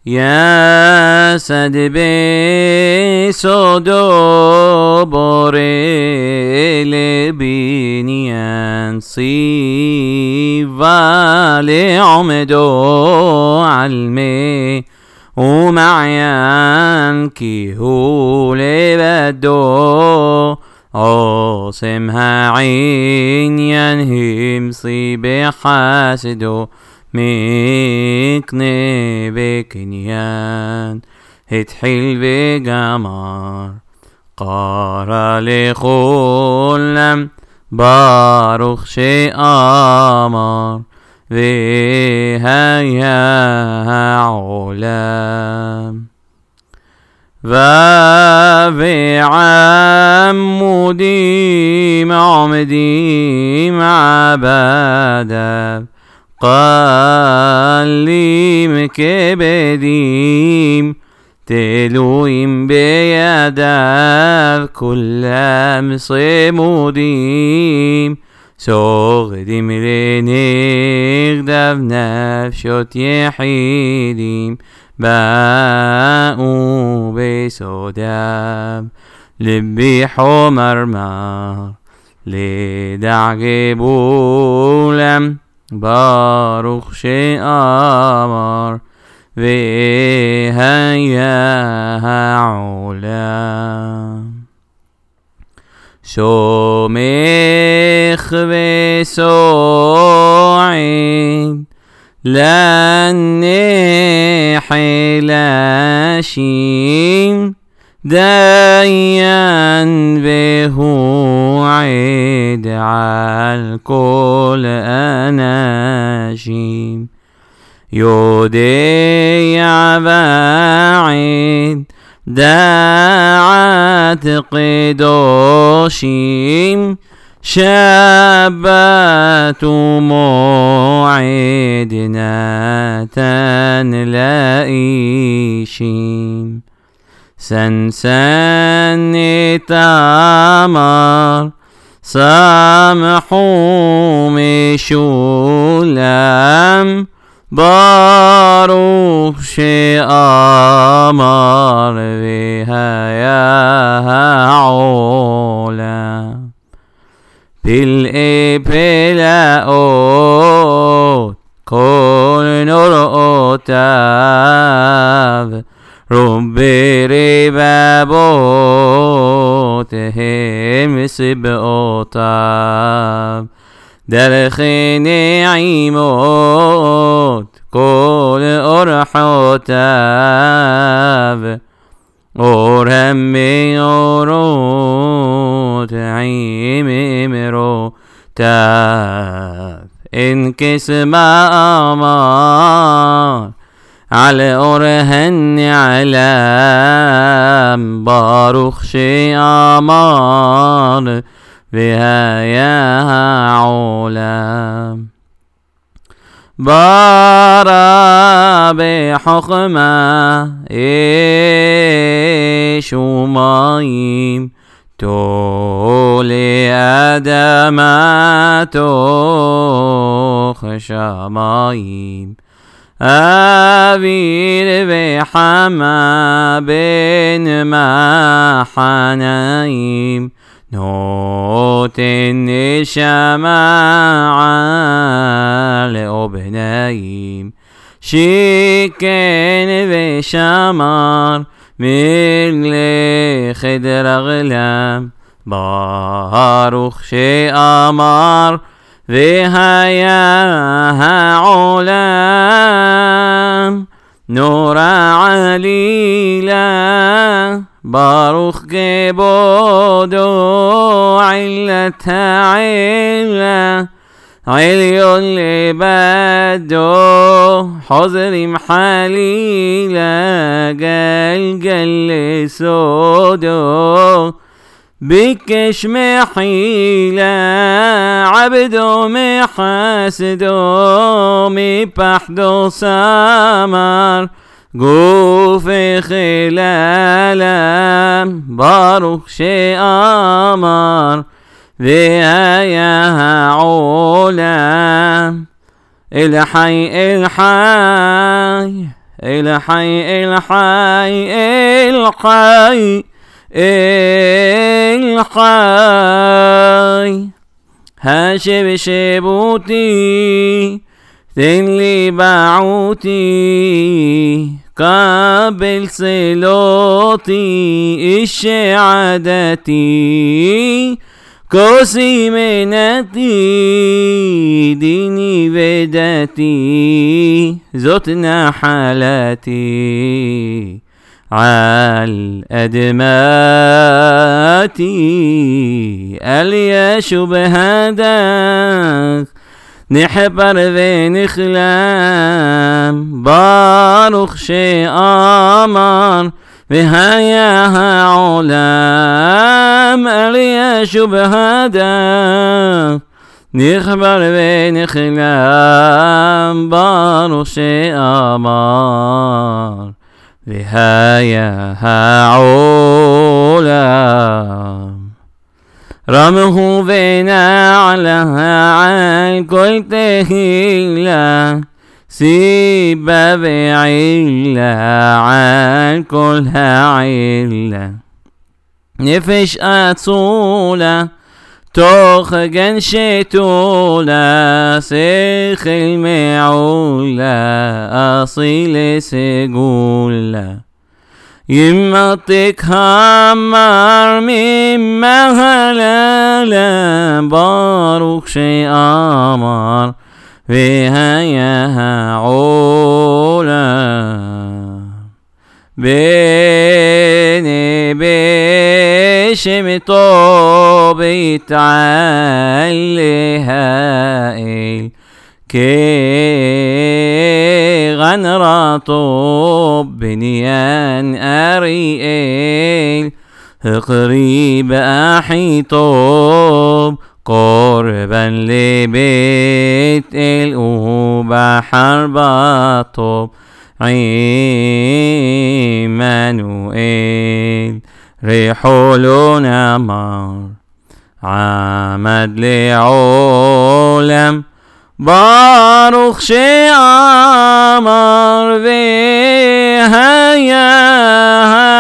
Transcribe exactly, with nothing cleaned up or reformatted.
יסד ביסודו בורא לבניין ציווה לעומדו על מי ומעיין כי הוא לבדו עושים העניין המסי בחסדו מקנה בקניין התחיל וגמר קרא לכולם ברוך שאמר והיה העולם ועמודים עומדים עבדיו קלים כבדים תלויים בידיו כולם צמודים סוגדים לנגדיו נפשות יחידים באו בסודיו לבי חומר מר לדע גבולם ברוך שאמר והיה העולם סומך וסועד לנחלשים דיין והוא עד על כל אנשים יודע ועד דעת קדושים שבת ומועד נתן לאישים סנסן תמר סמחו משולם ברוך שאמר והיה העולם פלאי פלאות כל נוראותיו רובי רבבות הם סבאותיו דרכי נעימות כל אורחותיו אורם מאורות עם אמרותיו אין כסמה אמר על אורהן נעלם ברוך שאמר והיה העולם ברא בחוכמה אש ומים תולי אדמה תוך שמיים אוויר וחמה בין מחניים נותן נשמה על אבניים שכן ושמר מלאכת רגלם ברוך שאמר והיה העולם נורא עלילה ברוך כבודו עילת העילה עליון לבדו חוזרים חלילה גלגל לסודו ביקש מחילה עבדו מחסדו מפחדו סמר גוף חללה ברוך שאמר והיה העולם אל חי אל חי الحي الحي الحي الحي هاشب شبوتي تنلي بعوتي قابل صلوتي الشعادتي كوسي منتي ديني بدتي زوتنا حالاتي عال أدماتي اليشو بهداك نحبر ونخلام باروخ شيء وهياها علام اليشو بهداك نخبر ونخلام باروخ شيء وهياها علام رمه ونعلها عن كل تهيلا سيبا بعيلا عن كل عيلا نفش أطولة توخ جنشتولا سيخ المعولة أصيل سيقولا يمطك همار مما هلالا باروك شي أمر وهياها عولا بيني بشم طوبي تعليها إل كي غنرطوب بنيان أريئل قريب أحيطوب قربا لبيت الأوبة حربطوب عيمانوئيل ريحولون أمر عمد لعولم باروخ شي أمر وهياها